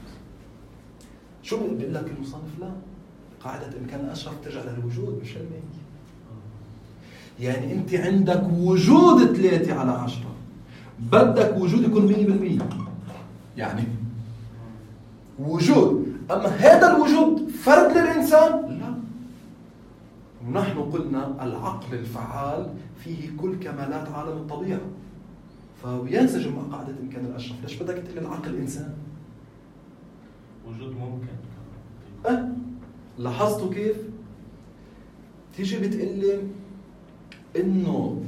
شو بقول لك المصنف؟ لا، قاعدة إمكان الأشرف ترجع للوجود مش للماهية. يعني أنت عندك وجود ثلاثة على عشرة، بدك وجود يكون مية بالمية، يعني وجود. أما هذا الوجود فرد للإنسان؟ لا. ونحن قلنا العقل الفعال فيه كل كمالات عالم الطبيعة، فينسجم مع قاعدة إمكان الأشرف. ليش بدك تقول العقل إنسان؟ وجود ممكن. أه؟ لاحظتوا كيف؟ تيجي بتقلي إنه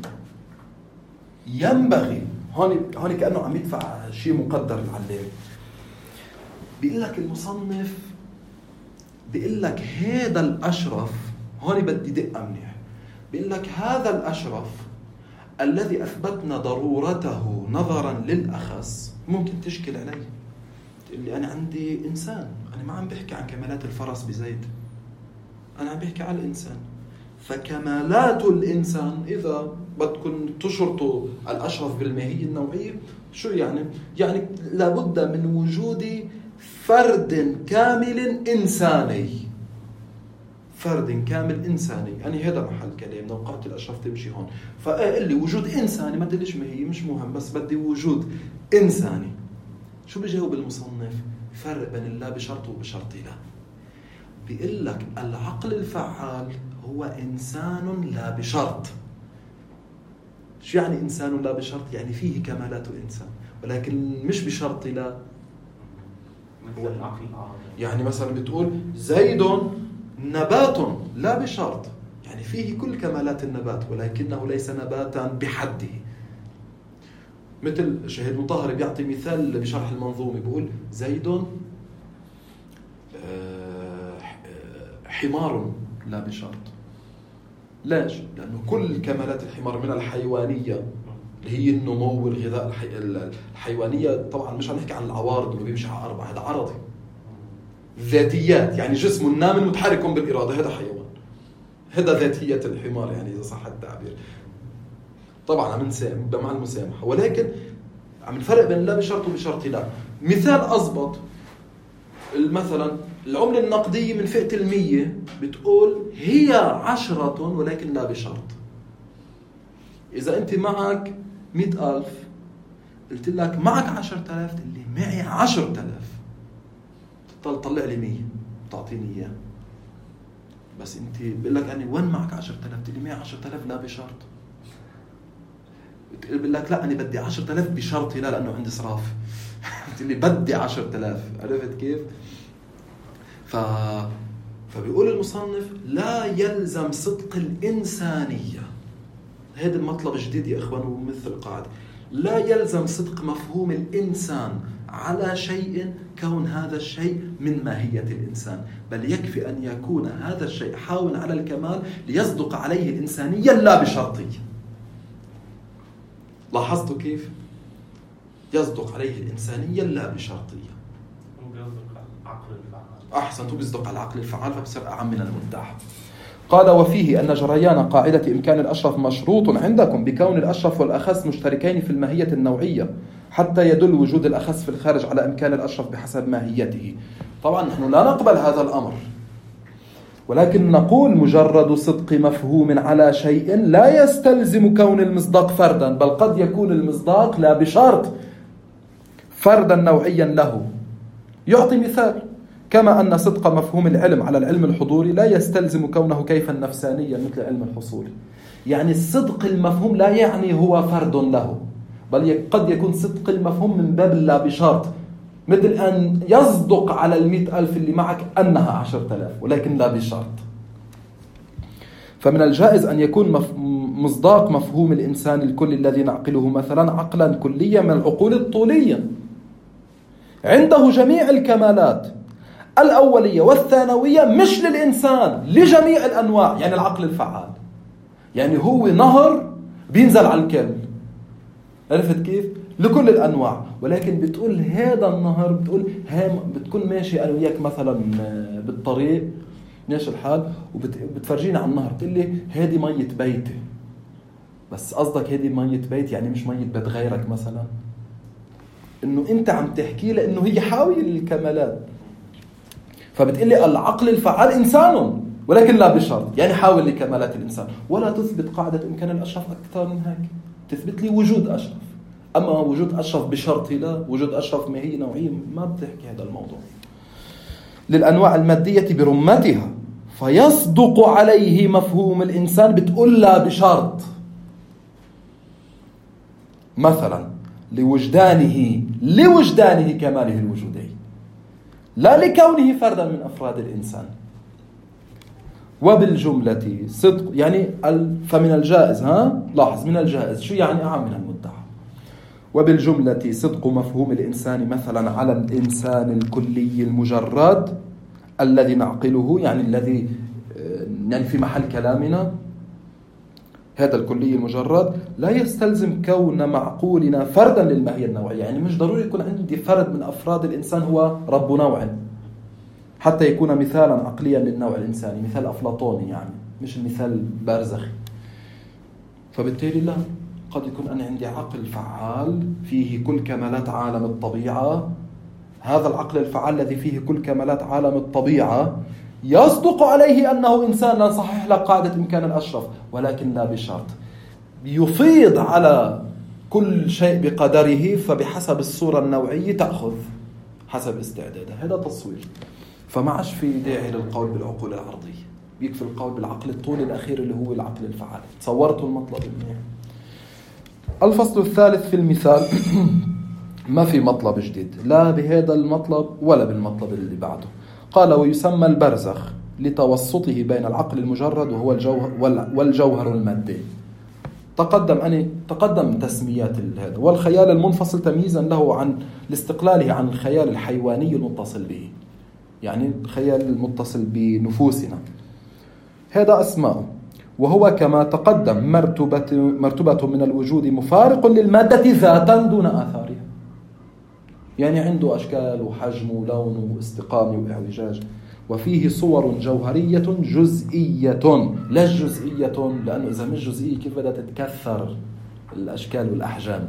ينبغي هون هون كأنه عم يدفع شيء مقدر العلام. بيقول لك المصنف بيقول لك هذا الأشرف، هون بدي دقة منيح، بيقول لك هذا الأشرف الذي أثبتنا ضرورته نظرا للأخص ممكن تشكل علي. تقول لي أنا عندي إنسان، أنا ما عم بحكي عن كمالات الفرس بزيد، أنا عم بحكي عن الإنسان. فكمالات الإنسان إذا بدكم تشرطوا الأشرف بالماهية النوعية، شو يعني؟ يعني لابد من وجود فرد كامل إنساني، فرد كامل إنساني، يعني هذا محل كلامنا وقاعدة الأشرف تمشي هون. فقال لي وجود إنساني، ما تدليش ما هي مش مهم، بس بدي وجود إنساني. شو بيجاوب المصنف؟ فرق بين الله بشرط وبشرط لا. بيقول لك العقل الفعال هو إنسان لا بشرط. شو يعني إنسان لا بشرط؟ يعني فيه كمالات إنسان ولكن مش بشرط لا. مثل العقل العاطفي. يعني مثلا بتقول زيد نبات لا بشرط، يعني فيه كل كمالات النبات ولكنه ليس نباتا بحده. مثل شهيد مطهر بيعطي مثال بشرح المنظومة، بيقول زيد حمار لا بشرط. ليش؟ لأنه كل كمالات الحمار من الحيوانية اللي هي النمو والغذاء الحي... الحيوانية، طبعا مش هنحكي عن العوارض اللي بيمشي على أربعة، هذا عرضي. ذاتيات يعني جسم نام متحرك بالإرادة، هذا حيوان، هذا ذاتية الحمار يعني إذا صح التعبير. طبعا عم نسام مع المسامحة، ولكن عم الفرق بين لا بشرط وبشرط لا. مثال أضبط، مثلا العملة النقدية من فئة المية بتقول هي عشرة ولكن لا بشرط. إذا أنت معك مئة ألف قلت لك معك عشرة آلاف، تقول لي معي عشرة آلاف، تطلع لي مية تعطيني إياه. بس أنت بقول لك أنا وين معك عشرة آلاف، تقول لي معي عشرة آلاف لا بشرط. بقول لك لا أنا بدي عشرة آلاف بشرط لا لأنه عندي صراف. قلت لي بدي عشرة آلاف. عرفت كيف؟ ف... فبيقول المصنف لا يلزم صدق الإنسانية. هذا المطلب جديد يا إخوان، ومثل القاعدة لا يلزم صدق مفهوم الإنسان على شيء كون هذا الشيء من ماهية الإنسان، بل يكفي أن يكون هذا الشيء حاول على الكمال ليصدق عليه الإنسانية لا بشرطية. لاحظتوا كيف؟ يصدق عليه الإنسانية لا بشرطية. أحسنتوا، بيصدق على العقل الفعال فبصير أعم من المدعى. قال وفيه أن جريان قاعدة إمكان الأشرف مشروط عندكم بكون الأشرف والأخص مشتركين في الماهية النوعية، حتى يدل وجود الأخص في الخارج على إمكان الأشرف بحسب ماهيته. طبعا نحن لا نقبل هذا الأمر، ولكن نقول مجرد صدق مفهوم على شيء لا يستلزم كون المصداق فردا، بل قد يكون المصداق لا بشرط فردا نوعيا له. يعطي مثال: كما أن صدق مفهوم العلم على العلم الحضوري لا يستلزم كونه كيفا نفسانيا مثل علم الحصول. يعني الصدق المفهوم لا يعني هو فرد له، بل قد يكون صدق المفهوم من باب لا بشرط، مثل أن يصدق على المئة ألف اللي معك أنها عشرة آلاف، ولكن لا بشرط. فمن الجائز أن يكون مصداق مفهوم الإنسان الكلي الذي نعقله مثلا عقلا كليا من العقول الطولية عنده جميع الكمالات الأولية والثانوية، مش للإنسان، لجميع الأنواع، يعني العقل الفعال. يعني هو نهر بينزل على الكل، عرفت كيف؟ لكل الأنواع. ولكن بتقول هذا النهر، بتقول هام بتكون ماشي أنا وياك مثلا بالطريق ماشي الحال وبتفرجيني على النهر، بتقول لي هذه مية بيتي، بس قصدك هذه مية بيت يعني مش مية بيت غيرك مثلا، إنه أنت عم تحكي له إنه هي حاوية للكمالات. فبتقول لي العقل الفعال إنسان ولكن لا بشرط، يعني حاول لكمالات الإنسان، ولا تثبت قاعدة إمكان الأشرف أكثر من هيك، تثبت لي وجود أشرف. أما وجود أشرف بشرط لا، وجود أشرف ماهية نوعية، ما بتحكي هذا الموضوع. للأنواع المادية برمتها فيصدق عليه مفهوم الإنسان، بتقول لا بشرط، مثلا لوجدانه لوجدانه كماله الوجودي، لا لكونه فردا من أفراد الإنسان. وبالجملة صدق، يعني فمن الجائز، ها لاحظ، من الجائز شو يعني؟ أعم من المدعى. وبالجملة صدق مفهوم الإنسان مثلا على الإنسان الكلي المجرد الذي نعقله، يعني الذي يعني في محل كلامنا هذا الكلي المجرد، لا يستلزم كون معقولنا فردا للماهية النوعية. يعني مش ضروري يكون عندي فرد من أفراد الإنسان هو رب نوع حتى يكون مثالا عقليا للنوع الإنساني، مثال أفلاطوني يعني، مش المثال بارزخي. فبالتالي لا، قد يكون أنا عندي عقل فعال فيه كل كمالات عالم الطبيعة، هذا العقل الفعال الذي فيه كل كمالات عالم الطبيعة يصدق عليه أنه إنسان، لا صحيح لك قاعدة إمكان الأشرف، ولكن لا بشرط. يفيض على كل شيء بقدره، فبحسب الصورة النوعية تأخذ حسب استعدادها. هذا تصوير. فما عادش في داعي للقول بالعقول العرضية، يكفي القول بالعقل الطولي الأخير اللي هو العقل الفعال. تصورتوا المطلب منيح. الفصل الثالث في المثال ما في مطلب جديد لا بهذا المطلب ولا بالمطلب اللي بعده. قال: ويسمى البرزخ لتوسطه بين العقل المجرد وهو الجوهر والجوهر المادي. تقدم أني تقدم تسميات هذا. والخيال المنفصل تمييزا له عن لاستقلاله عن الخيال الحيواني المتصل به، يعني الخيال المتصل بنفوسنا. هذا أسماء. وهو كما تقدم مرتبة مرتبة من الوجود مفارق للمادة ذاتا دون آثارها، يعني عنده أشكال وحجم ولون واستقامة وإعوجاج. وفيه صور جوهرية جزئية. لا جزئية، لأنه إذا مش جزئية كيف بدها تتكثر الأشكال والأحجام.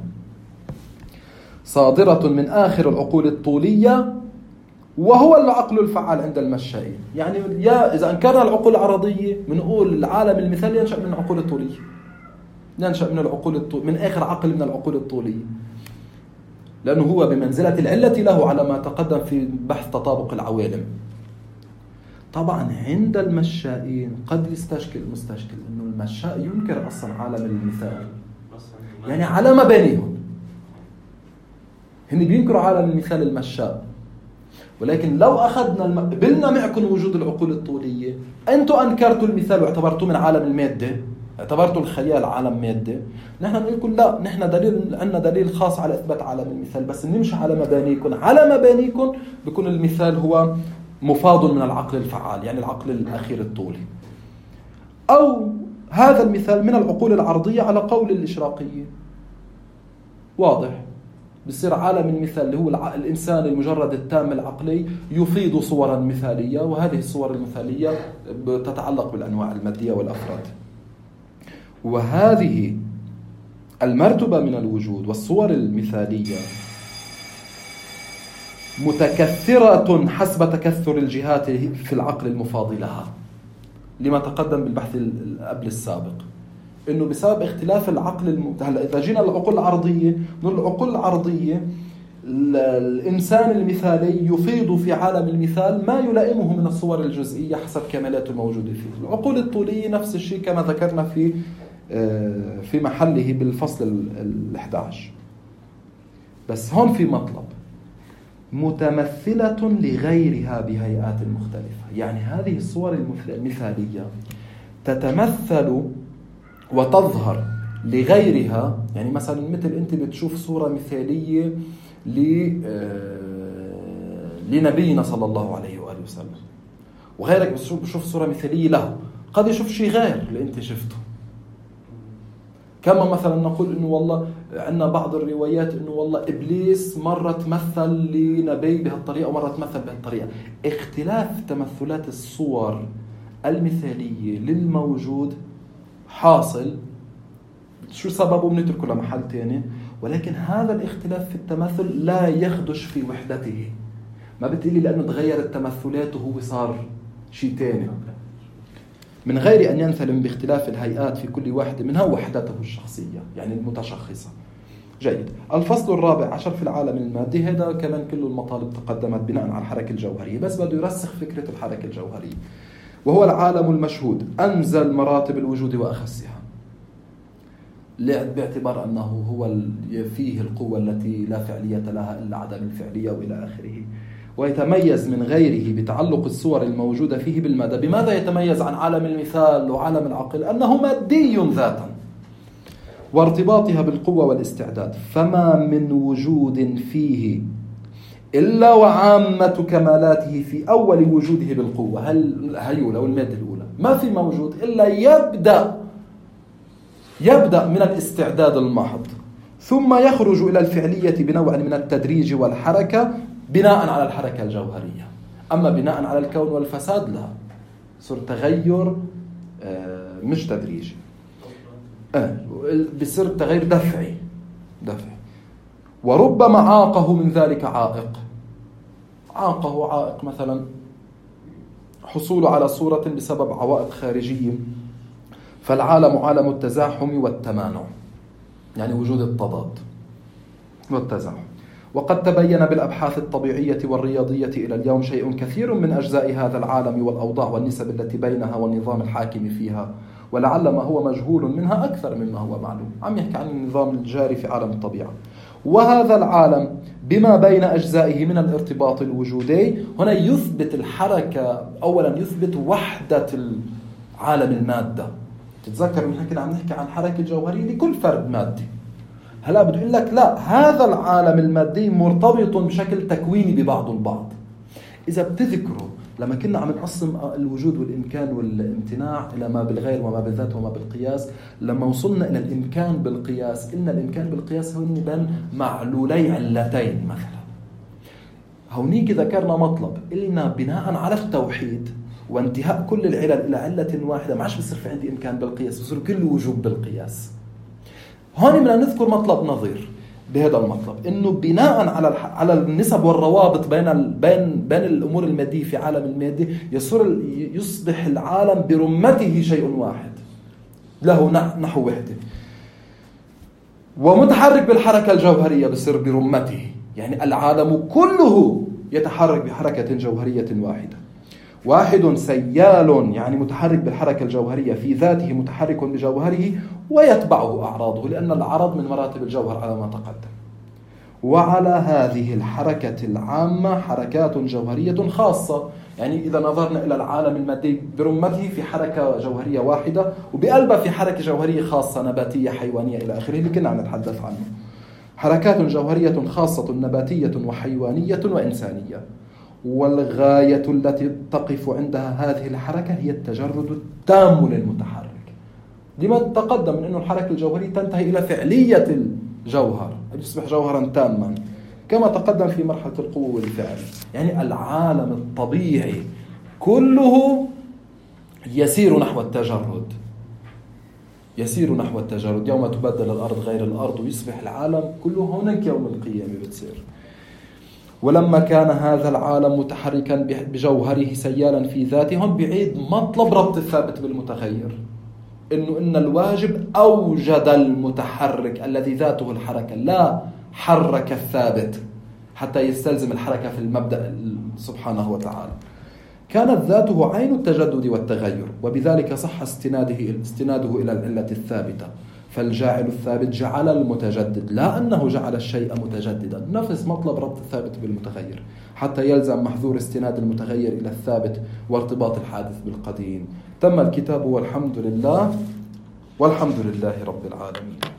صادرة من آخر العقول الطولية، وهو العقل الفعال عند المشائين. يعني يا إذا أنكرنا العقول العرضية بنقول العالم المثالي ينشأ من العقول الطولية، ينشأ من العقول الطولية، من آخر عقل من العقول الطولية، لأنه هو بمنزلة العلة له على ما تقدم في بحث تطابق العوالم. طبعا عند المشائين قد يستشكل المستشكل أنه المشاء ينكر أصلا عالم المثال، يعني على مبانيهم هن بينكروا عالم المثال المشاء. ولكن لو أخذنا الم... قبلنا معكم وجود العقول الطولية، أنتم أنكرتوا المثال واعتبرتوا من عالم المادة، اعتبرتوا الخيال عالم مادة. نحن نقول لكم لا، نحن دليل عندنا دليل خاص على إثبات عالم المثال، بس نمشي على مبانيكم. على مبانيكم بيكون المثال هو مفاضل من العقل الفعال، يعني العقل الأخير الطولي. أو هذا المثال من العقول العرضية على قول الإشراقية. واضح؟ بصير عالم المثال اللي هو الإنسان المجرد التام العقلي يفيد صورا مثالية، وهذه الصور المثالية تتعلق بالأنواع المادية والأفراد. وهذه المرتبة من الوجود والصور المثالية متكثرة حسب تكثر الجهات في العقل المفاضلها، لما تقدم بالبحث قبل السابق، إنه بسبب اختلاف العقل الم... هلا إذا جينا العقول العرضية، نقول العقول العرضية الإنسان المثالي يفيض في عالم المثال ما يلائمه من الصور الجزئية حسب كمالاته الموجودة فيه. العقول الطولية نفس الشيء كما ذكرنا في في محله بالفصل الأحد عشر. بس هون في مطلب: متمثلة لغيرها بهيئات مختلفة. يعني هذه الصور المثالية تتمثل وتظهر لغيرها. يعني مثلا مثل أنت بتشوف صورة مثالية لنبينا صلى الله عليه وآله وسلم، وغيرك بتشوف صورة مثالية له، قد يشوف شيء غير اللي أنت شفته. كما مثلا نقول إنه والله عندنا بعض الروايات إنه والله إبليس مرة تمثل لنبي بهالطريقة ومرة تمثل بهالطريقة. اختلاف تمثلات الصور المثالية للموجود حاصل، شو سببه بنتركه لمحل تاني، ولكن هذا الاختلاف في التمثل لا يخدش في وحدته. ما بتقولي لأنه تغيرت تمثلاته هو صار شيء تاني، من غير أن ينثلم باختلاف الهيئات في كل واحدة منها وحدته الشخصية، يعني المتشخصة. جيد. الفصل الرابع عشر في العالم المادي. هذا كمان كله المطالب تقدمت بناء على الحركة الجوهرية، بس بده يرسخ فكرة الحركة الجوهرية. وهو العالم المشهود، أنزل مراتب الوجود وأخسها، باعتبار أنه هو فيه القوة التي لا فعلية لها إلا عدم الفعلية وإلى آخره. ويتميز من غيره بتعلق الصور الموجودة فيه بالمادة. بماذا يتميز عن عالم المثال وعالم العقل؟ أنه مادي ذاتا، وارتباطها بالقوة والاستعداد. فما من وجود فيه إلا وعامة كمالاته في أول وجوده بالقوة. هل هيولى والمادة الأولى ما في موجود إلا يبدأ يبدأ من الاستعداد المحض، ثم يخرج إلى الفعلية بنوع من التدريج والحركة بناء على الحركة الجوهرية. أما بناء على الكون والفساد لا، صار تغير مش تدريجي، بصير تغير دفعي دفعي. وربما عاقه من ذلك عائق. عاقه عائق مثلا حصوله على صورة بسبب عوائق خارجية، فالعالم عالم التزاحم والتمانع، يعني وجود التضاد والتزاحم. وقد تبين بالأبحاث الطبيعية والرياضية إلى اليوم شيء كثير من أجزاء هذا العالم والأوضاع والنسب التي بينها والنظام الحاكم فيها، ولعل ما هو مجهول منها أكثر مما هو معلوم. عم يحكي عن النظام الجاري في عالم الطبيعة. وهذا العالم بما بين أجزائه من الارتباط الوجودي، هنا يثبت الحركة، أولا يثبت وحدة العالم المادة. تتذكر من حكينا عم نحكي عن الحركة الجوهرية لكل فرد مادي. هلا بده يقول لك لا، هذا العالم المادي مرتبط بشكل تكويني ببعض البعض. إذا بتذكروا لما كنا عم نقسم الوجود والإمكان والامتناع إلى ما بالغير وما بالذات وما بالقياس، لما وصلنا إلى الإمكان بالقياس قلنا الإمكان بالقياس هو بين معلولي علتين مثلا. هونيك ذكرنا مطلب، قلنا بناء على التوحيد وانتهاء كل العلل إلى علة واحدة ما عادش بصير في عندي إمكان بالقياس، بصير كل وجوب بالقياس. هون بدنا نذكر مطلب نظير بهذا المطلب، انه بناء على على النسب والروابط بين بين بين الامور الماديه في عالم المادي يصير يصبح العالم برمته شيء واحد له نحو وحده، ومتحرك بالحركه الجوهريه بصير برمته، يعني العالم كله يتحرك بحركه جوهريه واحده. واحد سيال، يعني متحرك بالحركة الجوهرية في ذاته، متحرك بجوهره ويتبعه أعراضه، لأن الأعراض من مراتب الجوهر على ما تقدم. وعلى هذه الحركة العامة حركات جوهرية خاصة، يعني إذا نظرنا إلى العالم المادي برمته في حركة جوهرية واحدة، وبقلبها في حركة جوهرية خاصة نباتية حيوانية إلى آخره اللي كنا عم نتحدث عنه. حركات جوهرية خاصة نباتية وحيوانية وإنسانية، والغاية التي تقف عندها هذه الحركة هي التجرد التام للمتحرك. لما تقدم من أن الحركة الجوهرية تنتهي إلى فعلية الجوهر، يصبح جوهرا تاما كما تقدم في مرحلة القوة والفعل. يعني العالم الطبيعي كله يسير نحو التجرد، يسير نحو التجرد. يوم تبدل الأرض غير الأرض ويصبح العالم كله هناك يوم القيامة بتصير. ولما كان هذا العالم متحركا بجوهره سيالا في ذاته، هون بعيد مطلب ربط الثابت بالمتغير، إنه إن الواجب أوجد المتحرك الذي ذاته الحركة، لا حرك الثابت حتى يستلزم الحركة في المبدأ سبحانه وتعالى. كانت ذاته عين التجدد والتغير، وبذلك صح استناده استناده إلى العلة الثابتة. فالجاعل الثابت جعل المتجدد، لا أنه جعل الشيء متجددا. نفس مطلب ربط الثابت بالمتغير، حتى يلزم محذور استناد المتغير إلى الثابت وارتباط الحادث بالقديم. تم الكتاب والحمد لله، والحمد لله رب العالمين.